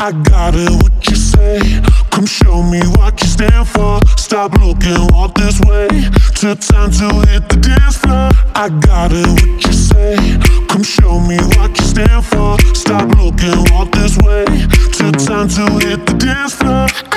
I got it, what you say? Come show me what you stand for. Stop looking, walk this way. Took time to hit the dance floor. I got it, what you say? Come show me what you stand for. Stop looking, walk this way. Took time to hit the dance floor.